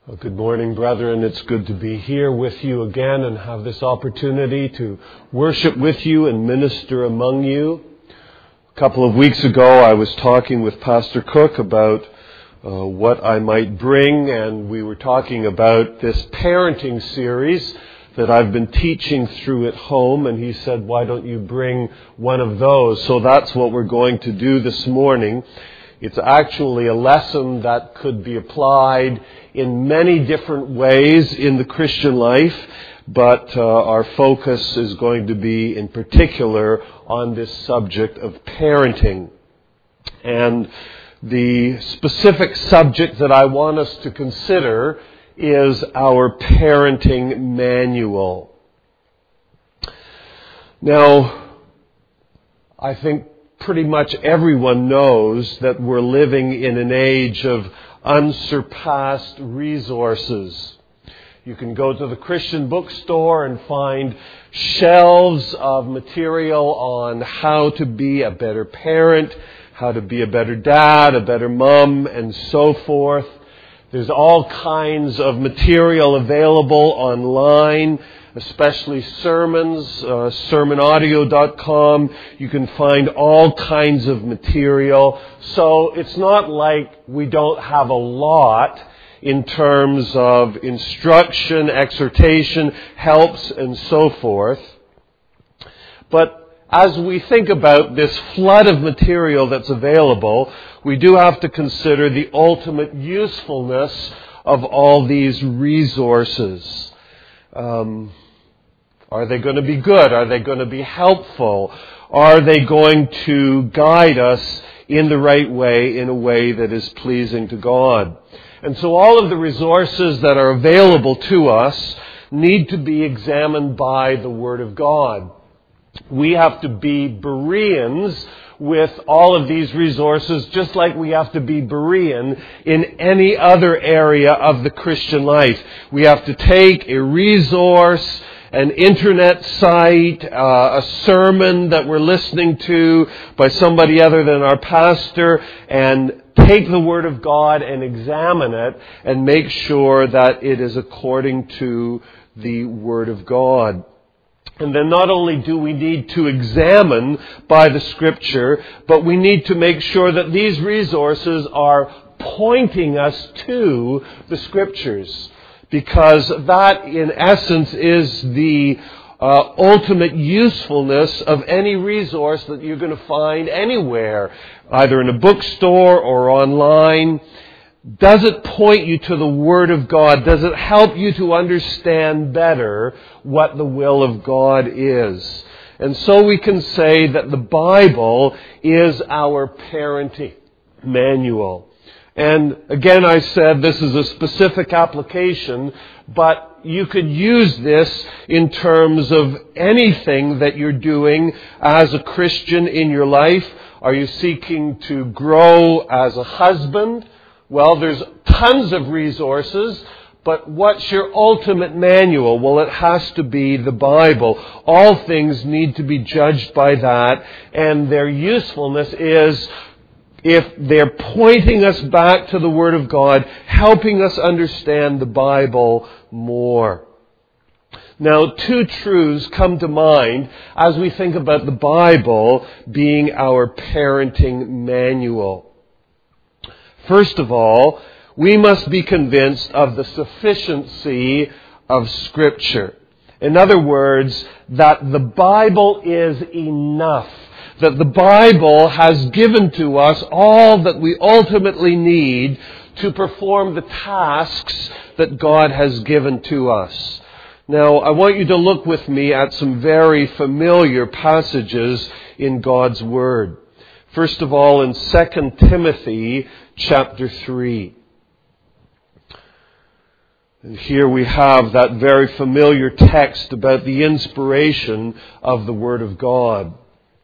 Well, good morning, brethren. It's good to be here with you again and have this opportunity to worship with you and minister among you. A couple of weeks ago, I was talking with Pastor Cook about what I might bring, and we were talking about this parenting series that I've been teaching through at home, and he said, why don't you bring one of those? So that's what we're going to do this morning. It's actually a lesson that could be applied in many different ways in the Christian life, but our focus is going to be in particular on this subject of parenting. And the specific subject that I want us to consider is our parenting manual. Now, I think pretty much everyone knows that we're living in an age of unsurpassed resources. You can go to the Christian bookstore and find shelves of material on how to be a better parent, how to be a better dad, a better mom, and so forth. There's all kinds of material available online, especially sermons, sermonaudio.com. You can find all kinds of material. So it's not like we don't have a lot in terms of instruction, exhortation, helps, and so forth. But as we think about this flood of material that's available, we do have to consider the ultimate usefulness of all these resources. Are they going to be good? Are they going to be helpful? Are they going to guide us in the right way, in a way that is pleasing to God? And so all of the resources that are available to us need to be examined by the Word of God. We have to be Bereans with all of these resources, just like we have to be Berean in any other area of the Christian life. We have to take a resource, an internet site, a sermon that we're listening to by somebody other than our pastor, and take the Word of God and examine it and make sure that it is according to the Word of God. And then not only do we need to examine by the Scripture, but we need to make sure that these resources are pointing us to the Scriptures. Because that, in essence, is the ultimate usefulness of any resource that you're going to find anywhere, either in a bookstore or online. Does it point you to the Word of God? Does it help you to understand better what the will of God is? And so we can say that the Bible is our parenting manual. And again, I said this is a specific application, but you could use this in terms of anything that you're doing as a Christian in your life. Are you seeking to grow as a husband? Well, there's tons of resources, but what's your ultimate manual? Well, it has to be the Bible. All things need to be judged by that, and their usefulness is if they're pointing us back to the Word of God, helping us understand the Bible more. Now, two truths come to mind as we think about the Bible being our parenting manual. First of all, we must be convinced of the sufficiency of Scripture. In other words, that the Bible is enough. That the Bible has given to us all that we ultimately need to perform the tasks that God has given to us. Now, I want you to look with me at some very familiar passages in God's Word. First of all, in 2 Timothy chapter 3. And here we have that very familiar text about the inspiration of the Word of God.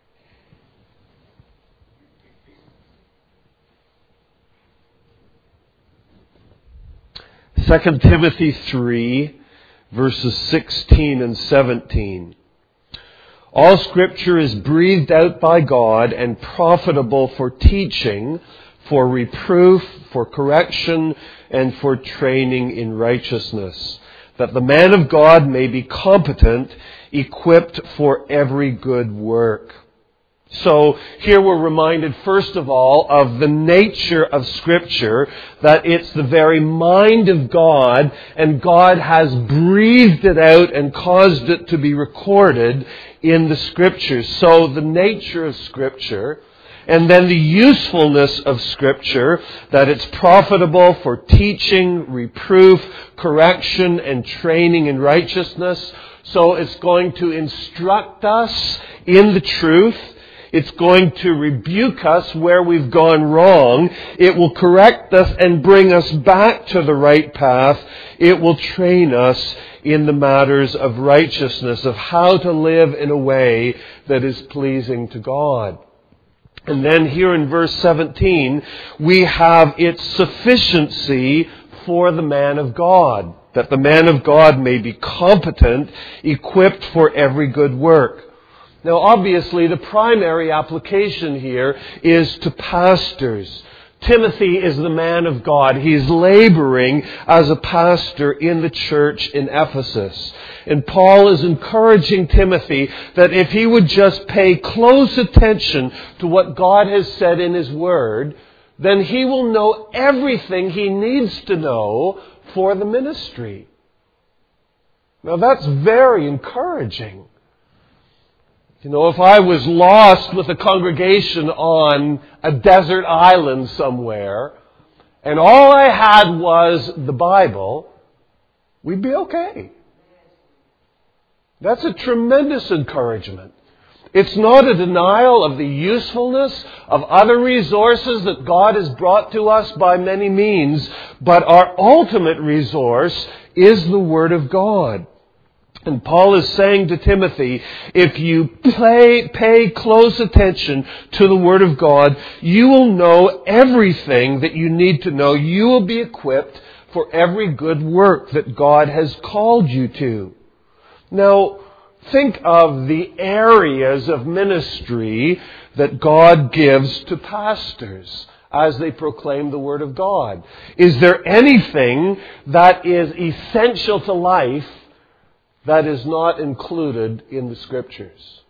2 Timothy 3, verses 16 and 17. All Scripture is breathed out by God and profitable for teaching, for reproof, for correction, and for training in righteousness, that the man of God may be competent, equipped for every good work. So here we're reminded, first of all, of the nature of Scripture, that it's the very mind of God, and God has breathed it out and caused it to be recorded in the Scriptures. So the nature of Scripture, and then the usefulness of Scripture, that it's profitable for teaching, reproof, correction, and training in righteousness. So it's going to instruct us in the truth. It's going to rebuke us where we've gone wrong. It will correct us and bring us back to the right path. It will train us in the matters of righteousness, of how to live in a way that is pleasing to God. And then here in verse 17, we have its sufficiency for the man of God, that the man of God may be competent, equipped for every good work. Now, obviously, the primary application here is to pastors. Timothy is the man of God. He's laboring as a pastor in the church in Ephesus. And Paul is encouraging Timothy that if he would just pay close attention to what God has said in His Word, then he will know everything he needs to know for the ministry. Now, that's very encouraging. You know, if I was lost with a congregation on a desert island somewhere, and all I had was the Bible, we'd be okay. That's a tremendous encouragement. It's not a denial of the usefulness of other resources that God has brought to us by many means, but our ultimate resource is the Word of God. And Paul is saying to Timothy, if you pay close attention to the Word of God, you will know everything that you need to know. You will be equipped for every good work that God has called you to. Now, think of the areas of ministry that God gives to pastors as they proclaim the Word of God. Is there anything that is essential to life that is not included in the Scriptures?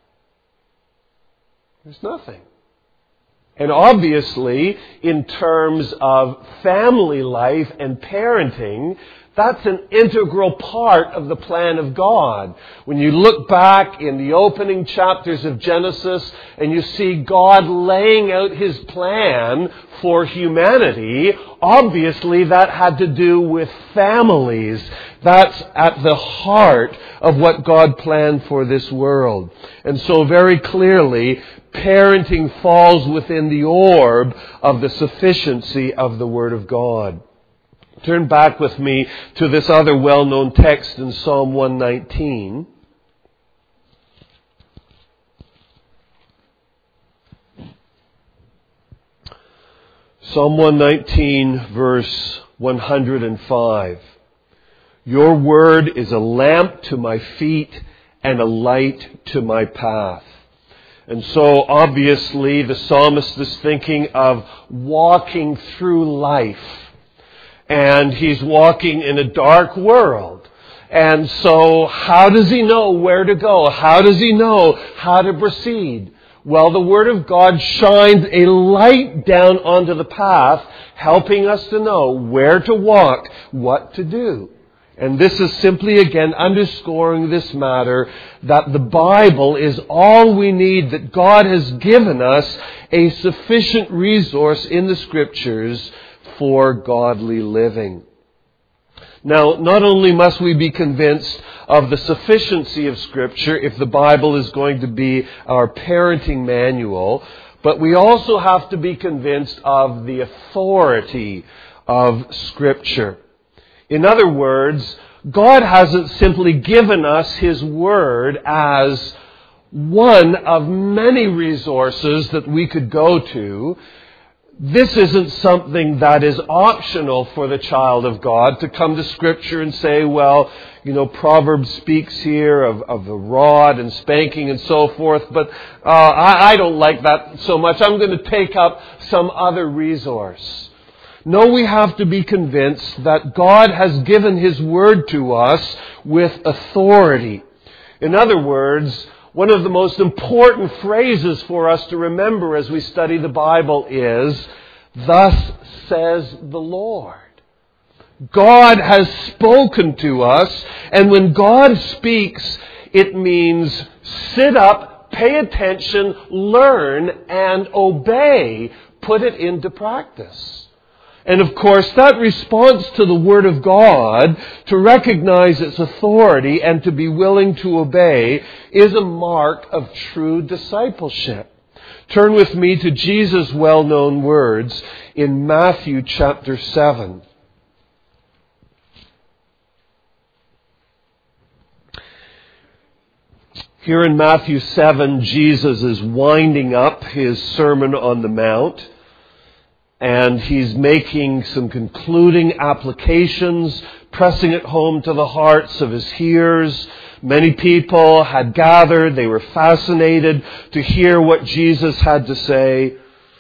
There's nothing. And obviously, in terms of family life and parenting, that's an integral part of the plan of God. When you look back in the opening chapters of Genesis and you see God laying out His plan for humanity, obviously that had to do with families. That's at the heart of what God planned for this world. And so very clearly, parenting falls within the orb of the sufficiency of the Word of God. Turn back with me to this other well-known text in Psalm 119. Psalm 119, verse 105. Your word is a lamp to my feet and a light to my path. And so obviously the psalmist is thinking of walking through life. And he's walking in a dark world. And so how does he know where to go? How does he know how to proceed? Well, the Word of God shines a light down onto the path, helping us to know where to walk, what to do. And this is simply again underscoring this matter that the Bible is all we need, that God has given us a sufficient resource in the Scriptures for godly living. Now, not only must we be convinced of the sufficiency of Scripture if the Bible is going to be our parenting manual, but we also have to be convinced of the authority of Scripture. In other words, God hasn't simply given us His Word as one of many resources that we could go to. This isn't something that is optional for the child of God to come to Scripture and say, well, Proverbs speaks here of the rod and spanking and so forth, but I don't like that so much. I'm going to take up some other resource. No, we have to be convinced that God has given His Word to us with authority. In other words, one of the most important phrases for us to remember as we study the Bible is, "Thus says the Lord." God has spoken to us, and when God speaks, it means sit up, pay attention, learn, and obey. Put it into practice. And of course, that response to the Word of God, to recognize its authority and to be willing to obey, is a mark of true discipleship. Turn with me to Jesus' well-known words in Matthew chapter 7. Here in Matthew 7, Jesus is winding up His Sermon on the Mount, and He's making some concluding applications, pressing it home to the hearts of His hearers. Many people had gathered. They were fascinated to hear what Jesus had to say.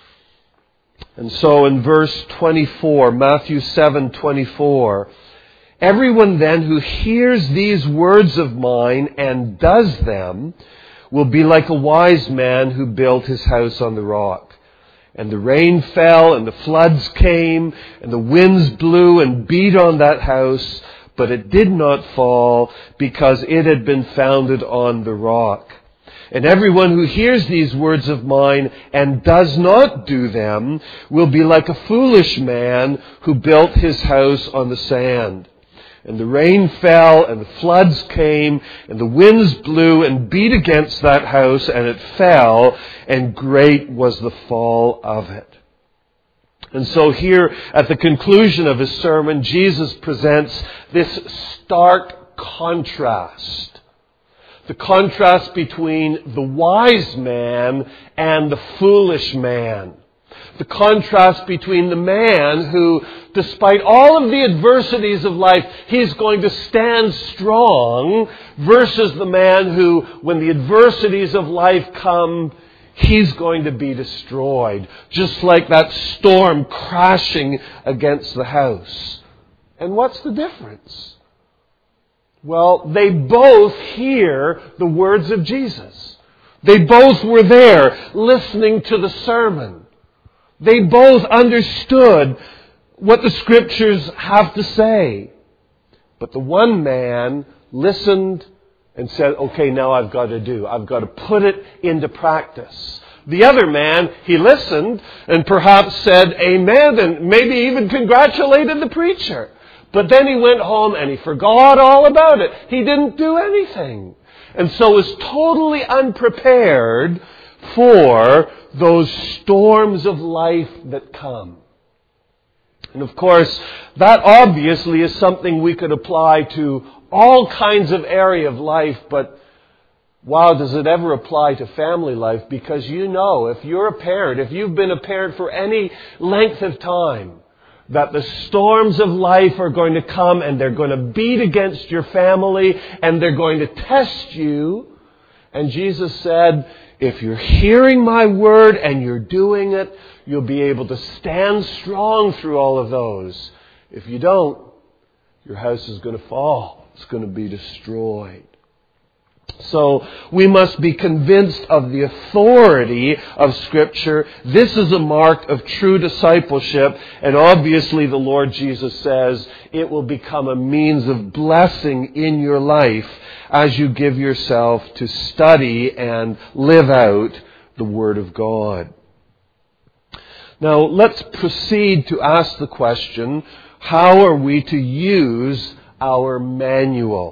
And so in verse 24, Matthew 7:24, "Everyone then who hears these words of mine and does them will be like a wise man who built his house on the rock. And the rain fell, and the floods came, and the winds blew and beat on that house, but it did not fall, because it had been founded on the rock. And everyone who hears these words of mine and does not do them will be like a foolish man who built his house on the sand. And the rain fell, and the floods came, and the winds blew and beat against that house, and it fell, and great was the fall of it." And so here, at the conclusion of His sermon, Jesus presents this stark contrast. The contrast between the wise man and the foolish man. The contrast between the man who, despite all of the adversities of life, he's going to stand strong, versus the man who, when the adversities of life come, he's going to be destroyed. Just like that storm crashing against the house. And what's the difference? Well, they both hear the words of Jesus. They both were there listening to the sermon. They both understood what the Scriptures have to say. But the one man listened and said, okay, now I've got to put it into practice. The other man, he listened and perhaps said amen and maybe even congratulated the preacher. But then he went home and he forgot all about it. He didn't do anything. And so was totally unprepared for those storms of life that come. And of course, that obviously is something we could apply to all kinds of area of life, but wow, does it ever apply to family life? Because if you're a parent, if you've been a parent for any length of time, that the storms of life are going to come and they're going to beat against your family and they're going to test you. And Jesus said, if you're hearing my word and you're doing it, you'll be able to stand strong through all of those. If you don't, your house is going to fall. It's going to be destroyed. So we must be convinced of the authority of Scripture. This is a mark of true discipleship. And obviously the Lord Jesus says it will become a means of blessing in your life as you give yourself to study and live out the Word of God. Now let's proceed to ask the question, how are we to use our manual?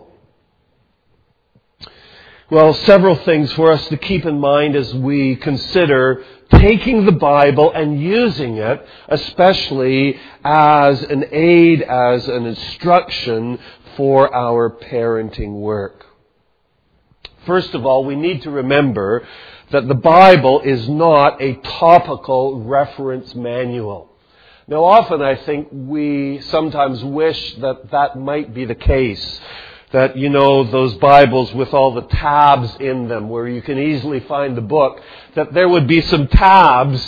Well, several things for us to keep in mind as we consider taking the Bible and using it, especially as an aid, as an instruction for our parenting work. First of all, we need to remember that the Bible is not a topical reference manual. Now, often I think we sometimes wish that that might be the case. That, those Bibles with all the tabs in them where you can easily find the book, that there would be some tabs,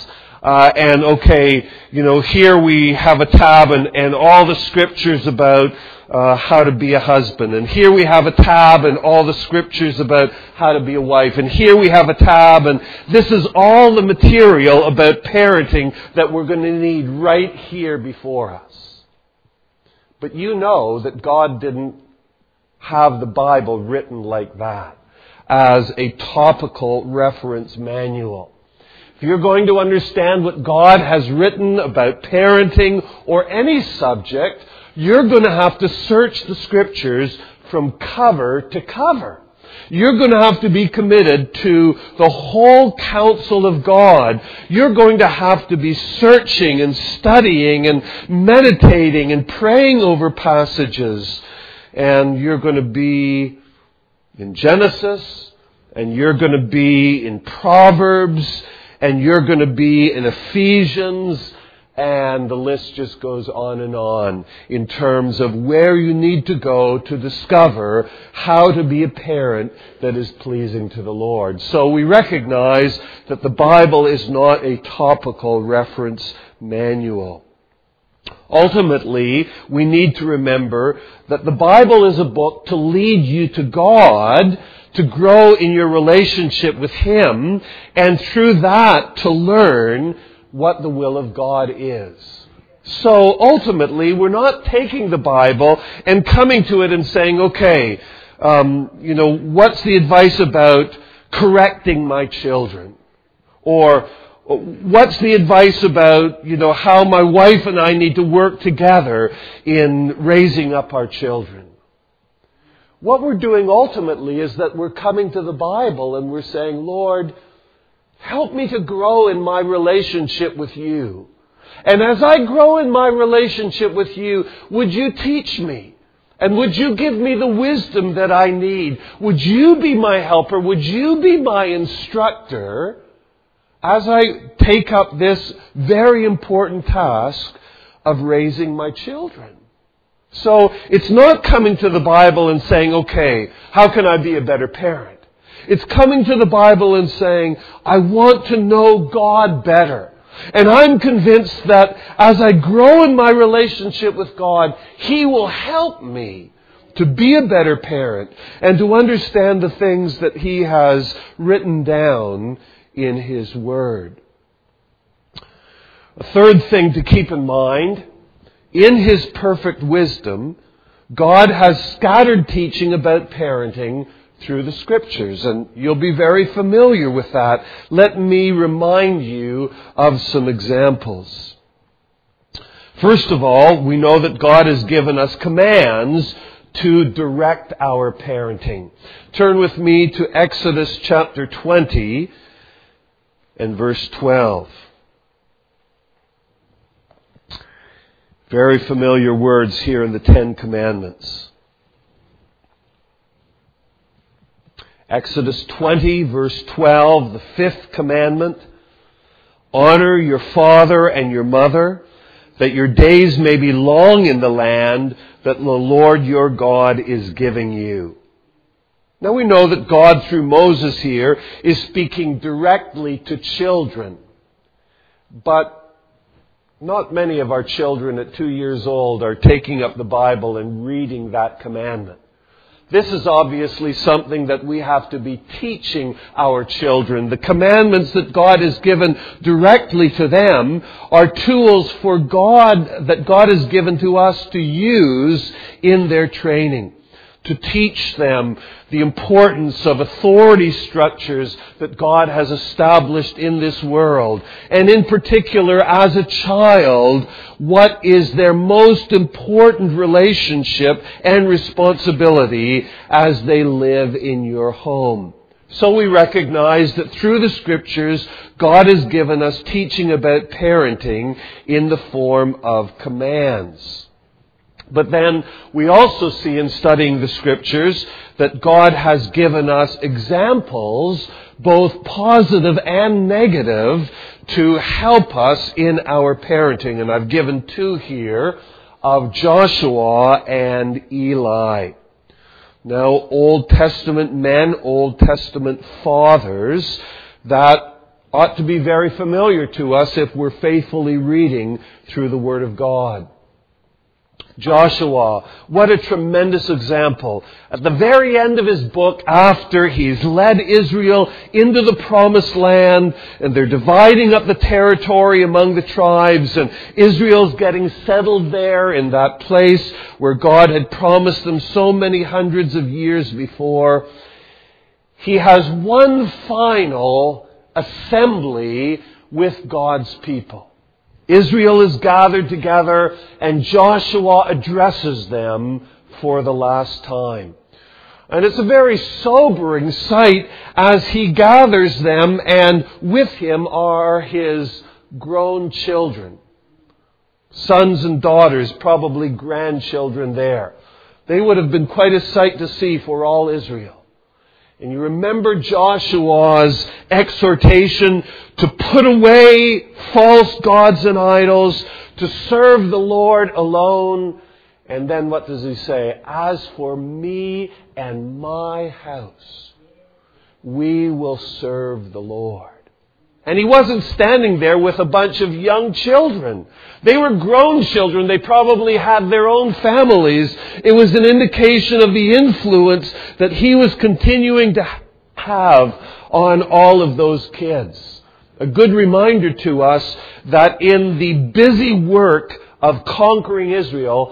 here we have a tab and all the scriptures about how to be a husband. And here we have a tab and all the scriptures about how to be a wife. And here we have a tab and this is all the material about parenting that we're going to need right here before us. But you know that God didn't have the Bible written like that as a topical reference manual. If you're going to understand what God has written about parenting or any subject, you're going to have to search the Scriptures from cover to cover. You're going to have to be committed to the whole counsel of God. You're going to have to be searching and studying and meditating and praying over passages. And you're going to be in Genesis, and you're going to be in Proverbs, and you're going to be in Ephesians, and the list just goes on in terms of where you need to go to discover how to be a parent that is pleasing to the Lord. So we recognize that the Bible is not a topical reference manual. Ultimately, we need to remember that the Bible is a book to lead you to God, to grow in your relationship with Him, and through that to learn what the will of God is. So ultimately, we're not taking the Bible and coming to it and saying, okay, what's the advice about correcting my children? Or what's the advice about, how my wife and I need to work together in raising up our children? What we're doing ultimately is that we're coming to the Bible and we're saying, Lord, help me to grow in my relationship with you. And as I grow in my relationship with you, would you teach me? And would you give me the wisdom that I need? Would you be my helper? Would you be my instructor as I take up this very important task of raising my children? So it's not coming to the Bible and saying, okay, how can I be a better parent? It's coming to the Bible and saying, I want to know God better. And I'm convinced that as I grow in my relationship with God, He will help me to be a better parent and to understand the things that He has written down in His Word. A third thing to keep in mind, in His perfect wisdom, God has scattered teaching about parenting through the Scriptures, and you'll be very familiar with that. Let me remind you of some examples. First of all, we know that God has given us commands to direct our parenting. Turn with me to Exodus chapter 20 and verse 12. Very familiar words here in the Ten Commandments. Exodus 20, verse 12, the fifth commandment. Honor your father and your mother, that your days may be long in the land that the Lord your God is giving you. Now we know that God, through Moses here, is speaking directly to children. But not many of our children at 2 years old are taking up the Bible and reading that commandment. This is obviously something that we have to be teaching our children. The commandments that God has given directly to them are tools for God that God has given to us to use in their training. To teach them the importance of authority structures that God has established in this world. And in particular, as a child, what is their most important relationship and responsibility as they live in your home. So we recognize that through the Scriptures, God has given us teaching about parenting in the form of commands. But then we also see in studying the Scriptures that God has given us examples, both positive and negative, to help us in our parenting. And I've given two here of Joshua and Eli. Now, Old Testament men, Old Testament fathers, that ought to be very familiar to us if we're faithfully reading through the Word of God. Joshua, what a tremendous example. At the very end of his book, after he's led Israel into the promised land, and they're dividing up the territory among the tribes, and Israel's getting settled there in that place where God had promised them so many hundreds of years before, he has one final assembly with God's people. Israel is gathered together, and Joshua addresses them for the last time. And it's a very sobering sight as he gathers them, and with him are his grown children. Sons and daughters, probably grandchildren there. They would have been quite a sight to see for all Israel. And you remember Joshua's exhortation to put away false gods and idols, to serve the Lord alone. And then what does he say? As for me and my house, we will serve the Lord. And he wasn't standing there with a bunch of young children. They were grown children. They probably had their own families. It was an indication of the influence that he was continuing to have on all of those kids. A good reminder to us that in the busy work of conquering Israel,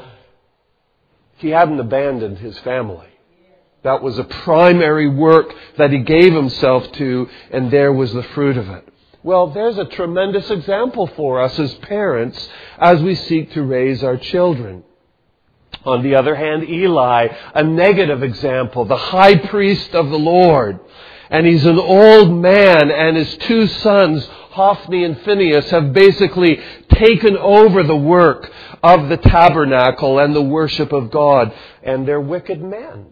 he hadn't abandoned his family. That was a primary work that he gave himself to, and there was the fruit of it. Well, there's a tremendous example for us as parents as we seek to raise our children. On the other hand, Eli, a negative example, the high priest of the Lord. And he's an old man, and his two sons, Hophni and Phinehas, have basically taken over the work of the tabernacle and the worship of God. And they're wicked men.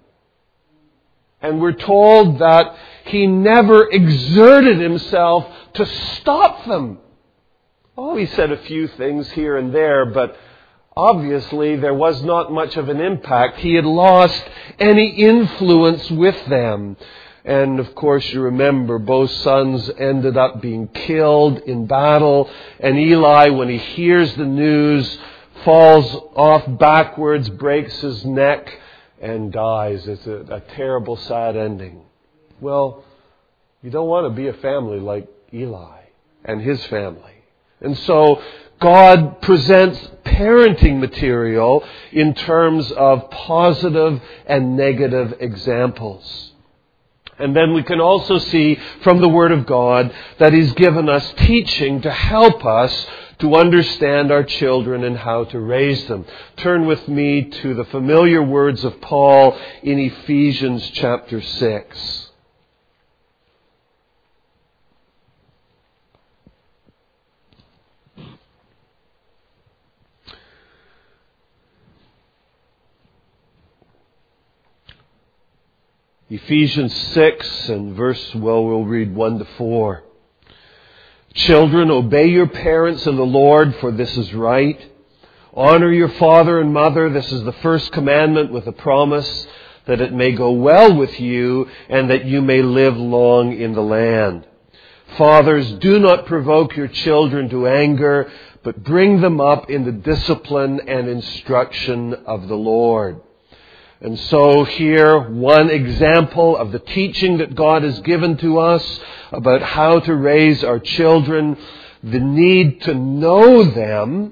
And we're told that he never exerted himself to stop them. Oh, he said a few things here and there, but obviously there was not much of an impact. He had lost any influence with them. And of course, you remember, both sons ended up being killed in battle. And Eli, when he hears the news, falls off backwards, breaks his neck, and dies. It's a terrible, sad ending. Well, you don't want to be a family like Eli and his family. And so God presents parenting material in terms of positive and negative examples. And then we can also see from the Word of God that He's given us teaching to help us to understand our children and how to raise them. Turn with me to the familiar words of Paul in Ephesians chapter 6. Ephesians 6 and we'll read 1 to 4. Children, obey your parents in the Lord, for this is right. Honor your father and mother. This is the first commandment with a promise that it may go well with you and that you may live long in the land. Fathers, do not provoke your children to anger, but bring them up in the discipline and instruction of the Lord. And so here, one example of the teaching that God has given to us about how to raise our children, the need to know them.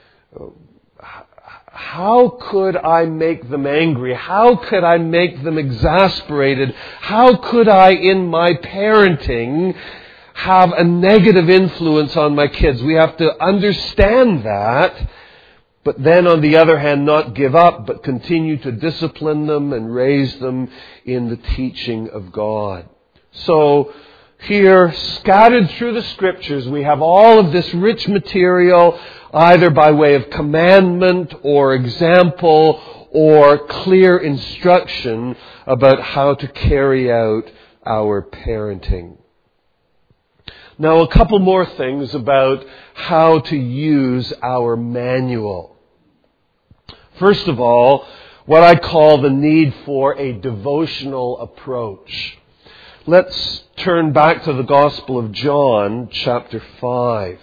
How could I make them angry? How could I make them exasperated? How could I, in my parenting, have a negative influence on my kids? We have to understand that. But then, on the other hand, not give up, but continue to discipline them and raise them in the teaching of God. So, here, scattered through the Scriptures, we have all of this rich material, either by way of commandment or example or clear instruction about how to carry out our parenting. Now, a couple more things about how to use our manual. First of all, what I call the need for a devotional approach. Let's turn back to the Gospel of John, chapter 5.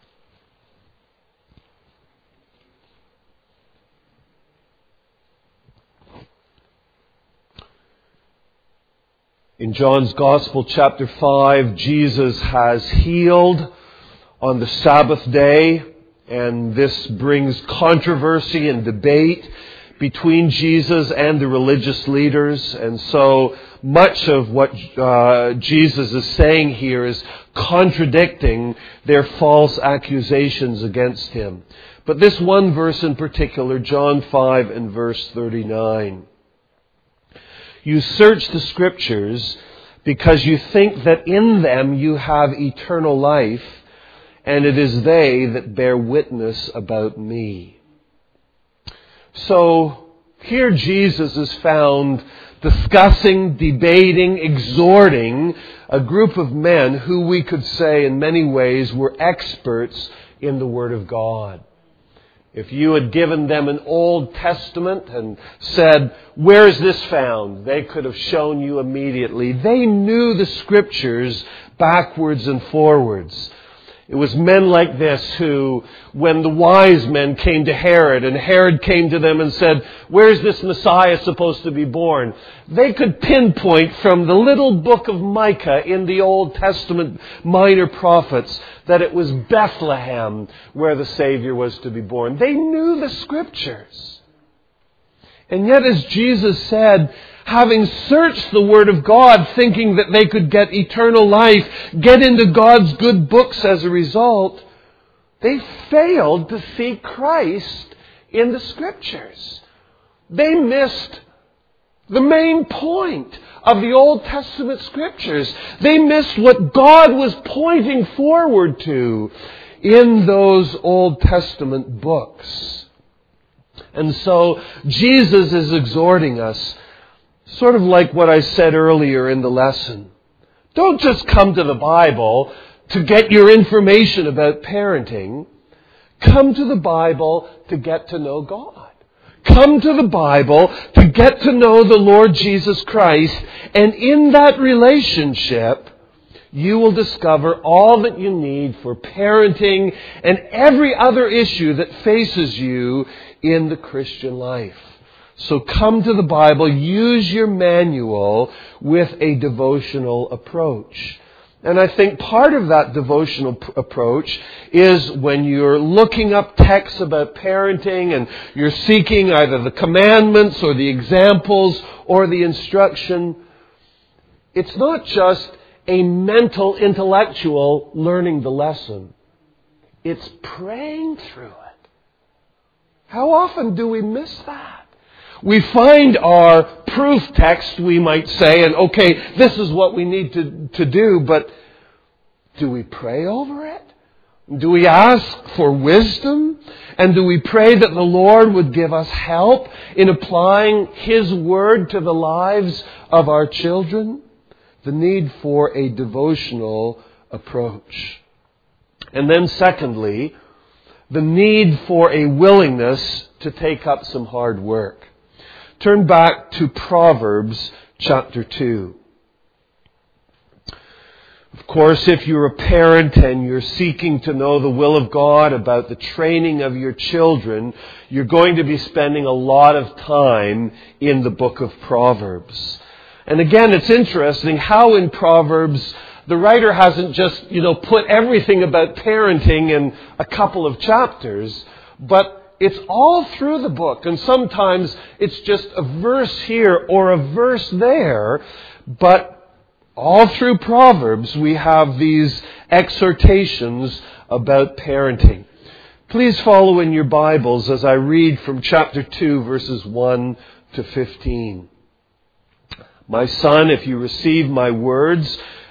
In John's Gospel, chapter 5, Jesus has healed on the Sabbath day, and this brings controversy and debate between Jesus and the religious leaders. And so much of what Jesus is saying here is contradicting their false accusations against him. But this one verse in particular, John 5 and verse 39. You search the Scriptures because you think that in them you have eternal life, and it is they that bear witness about me. So here Jesus is found discussing, debating, exhorting a group of men who we could say in many ways were experts in the Word of God. If you had given them an Old Testament and said, where is this found? They could have shown you immediately. They knew the Scriptures backwards and forwards. It was men like this who, when the wise men came to Herod, and Herod came to them and said, where's this Messiah supposed to be born? They could pinpoint from the little book of Micah in the Old Testament minor prophets that it was Bethlehem where the Savior was to be born. They knew the Scriptures. And yet, as Jesus said, having searched the Word of God, thinking that they could get eternal life, get into God's good books as a result, they failed to see Christ in the Scriptures. They missed the main point of the Old Testament Scriptures. They missed what God was pointing forward to in those Old Testament books. And so Jesus is exhorting us, sort of like what I said earlier in the lesson. Don't just come to the Bible to get your information about parenting. Come to the Bible to get to know God. Come to the Bible to get to know the Lord Jesus Christ. And in that relationship, you will discover all that you need for parenting and every other issue that faces you in the Christian life. So come to the Bible, use your manual with a devotional approach. And I think part of that devotional approach is when you're looking up texts about parenting and you're seeking either the commandments or the examples or the instruction, it's not just a mental, intellectual learning the lesson. It's praying through it. How often do we miss that? We find our proof text, we might say, and okay, this is what we need to do, but do we pray over it? Do we ask for wisdom? And do we pray that the Lord would give us help in applying His Word to the lives of our children? The need for a devotional approach. And then secondly, the need for a willingness to take up some hard work. Turn back to Proverbs chapter 2. Of course, if you're a parent and you're seeking to know the will of God about the training of your children, you're going to be spending a lot of time in the book of Proverbs. And again, it's interesting how in Proverbs the writer hasn't just, put everything about parenting in a couple of chapters, but it's all through the book. And sometimes it's just a verse here or a verse there, but all through Proverbs we have these exhortations about parenting. Please follow in your Bibles as I read from chapter 2, verses 1 to 15. My son, if you receive my words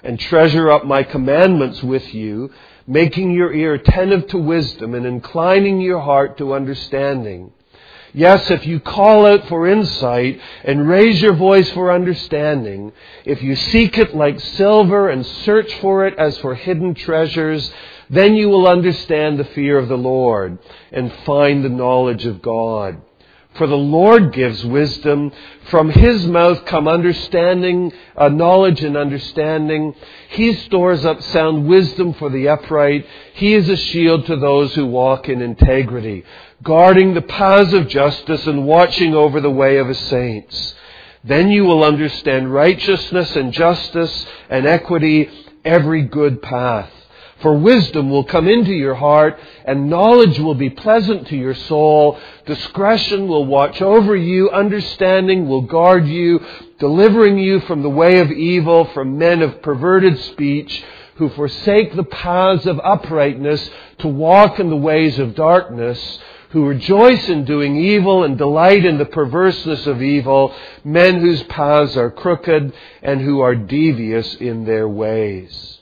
and treasure up my commandments with you, making your ear attentive to wisdom and inclining your heart to understanding. Yes, if you call out for insight and raise your voice for understanding, if you seek it like silver and search for it as for hidden treasures, then you will understand the fear of the Lord and find the knowledge of God. For the Lord gives wisdom. From His mouth come understanding, knowledge and understanding. He stores up sound wisdom for the upright. He is a shield to those who walk in integrity, guarding the paths of justice and watching over the way of His saints. Then you will understand righteousness and justice and equity, every good path. For wisdom will come into your heart, and knowledge will be pleasant to your soul. Discretion will watch over you. Understanding will guard you, delivering you from the way of evil, from men of perverted speech, who forsake the paths of uprightness to walk in the ways of darkness, who rejoice in doing evil and delight in the perverseness of evil, men whose paths are crooked and who are devious in their ways.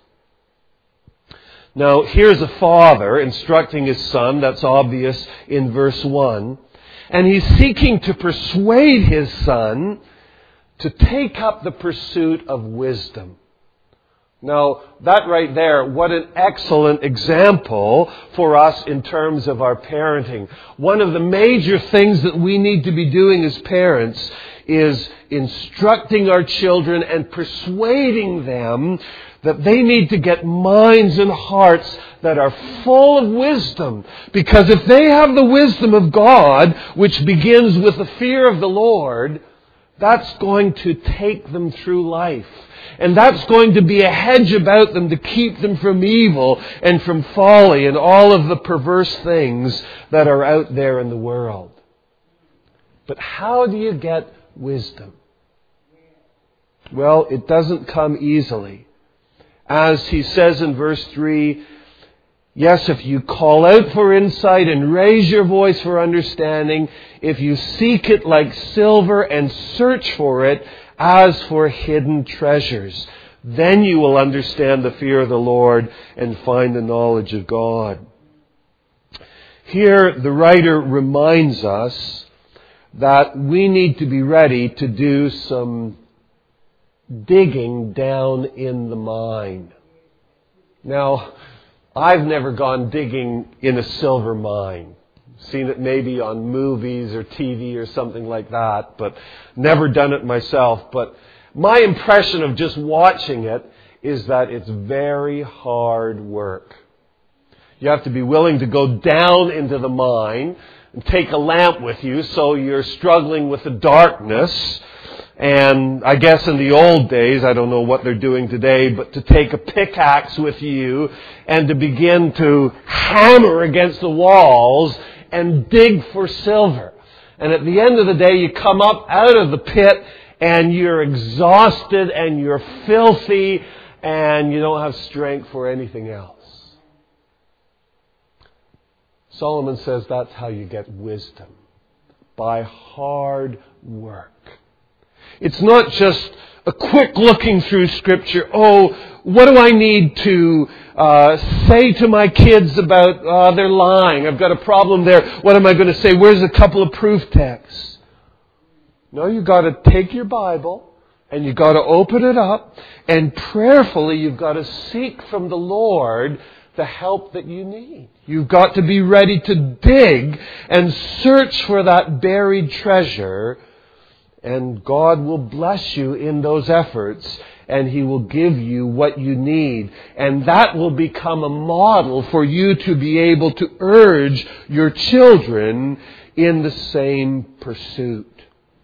Now, here's a father instructing his son. That's obvious in verse 1. And he's seeking to persuade his son to take up the pursuit of wisdom. Now, that right there, what an excellent example for us in terms of our parenting. One of the major things that we need to be doing as parents is instructing our children and persuading them that they need to get minds and hearts that are full of wisdom. Because if they have the wisdom of God, which begins with the fear of the Lord, that's going to take them through life. And that's going to be a hedge about them to keep them from evil and from folly and all of the perverse things that are out there in the world. But how do you get wisdom? Well, it doesn't come easily. As he says in verse 3, yes, if you call out for insight and raise your voice for understanding, if you seek it like silver and search for it as for hidden treasures, then you will understand the fear of the Lord and find the knowledge of God. Here, the writer reminds us that we need to be ready to do some digging down in the mine. Now, I've never gone digging in a silver mine. Seen it maybe on movies or TV or something like that, but never done it myself. But my impression of just watching it is that it's very hard work. You have to be willing to go down into the mine and take a lamp with you, so you're struggling with the darkness. And I guess in the old days, I don't know what they're doing today, but to take a pickaxe with you and to begin to hammer against the walls and dig for silver. And at the end of the day, you come up out of the pit and you're exhausted and you're filthy and you don't have strength for anything else. Solomon says that's how you get wisdom. By hard work. It's not just a quick looking through Scripture. Oh, what do I need to say to my kids about they're lying? I've got a problem there. What am I going to say? Where's a couple of proof texts? No, you've got to take your Bible and you've got to open it up and prayerfully you've got to seek from the Lord the help that you need. You've got to be ready to dig and search for that buried treasure. And God will bless you in those efforts, and He will give you what you need. And that will become a model for you to be able to urge your children in the same pursuit.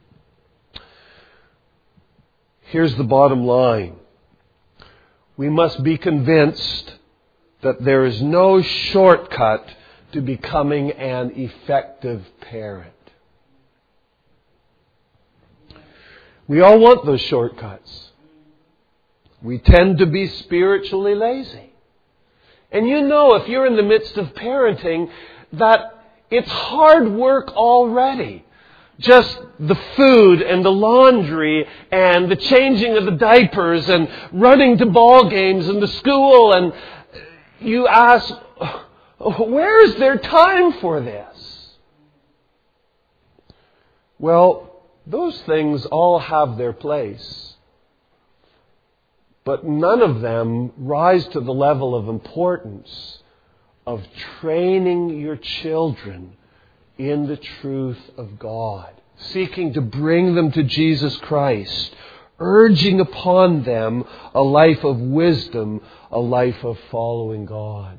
Here's the bottom line. We must be convinced that there is no shortcut to becoming an effective parent. We all want those shortcuts. We tend to be spiritually lazy. And you know, if you're in the midst of parenting, that it's hard work already. just the food and the laundry and the changing of the diapers and running to ball games and the school, and you ask, where is there time for this? Well, those things all have their place, but none of them rise to the level of importance of training your children in the truth of God, seeking to bring them to Jesus Christ, urging upon them a life of wisdom, a life of following God.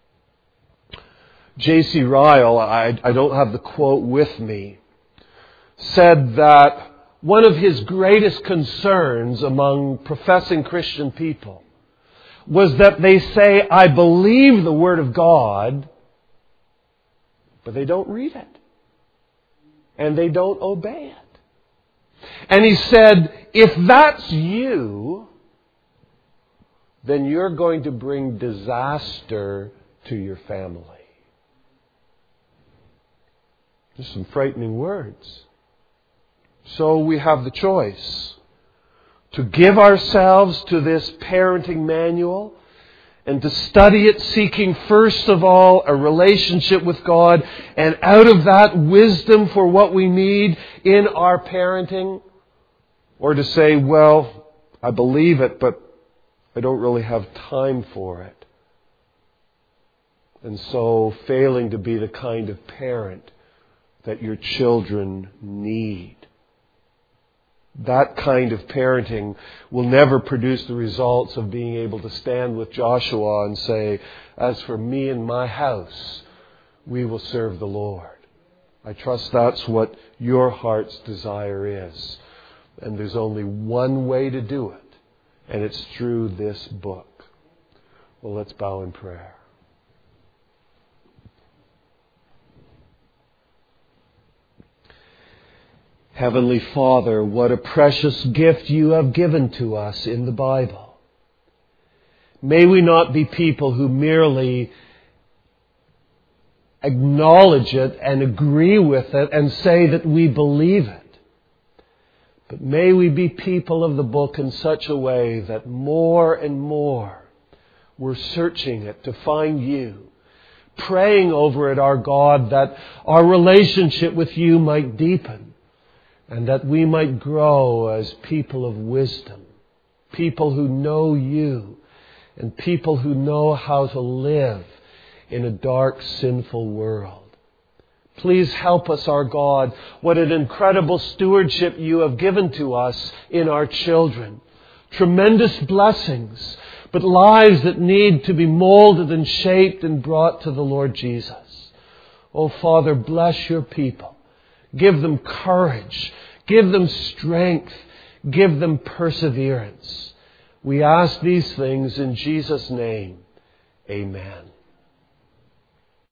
J.C. Ryle, I don't have the quote with me, said that one of his greatest concerns among professing Christian people was that they say, I believe the Word of God, but they don't read it. And they don't obey it. And he said, if that's you, then you're going to bring disaster to your family. Just some frightening words. So we have the choice to give ourselves to this parenting manual and to study it, seeking first of all a relationship with God, and out of that wisdom for what we need in our parenting, or to say, well, I believe it, but I don't really have time for it. And so failing to be the kind of parent that your children need. That kind of parenting will never produce the results of being able to stand with Joshua and say, as for me and my house, we will serve the Lord. I trust that's what your heart's desire is. And there's only one way to do it, and it's through this book. Well, let's bow in prayer. Heavenly Father, what a precious gift you have given to us in the Bible. May we not be people who merely acknowledge it and agree with it and say that we believe it. But may we be people of the book in such a way that more and more we're searching it to find you, praying over it, our God, that our relationship with you might deepen. And that we might grow as people of wisdom, people who know you, and people who know how to live in a dark, sinful world. Please help us, our God. What an incredible stewardship you have given to us in our children. Tremendous blessings, but lives that need to be molded and shaped and brought to the Lord Jesus. Oh, Father, bless your people. Give them courage. Give them strength. Give them perseverance. We ask these things in Jesus' name. Amen.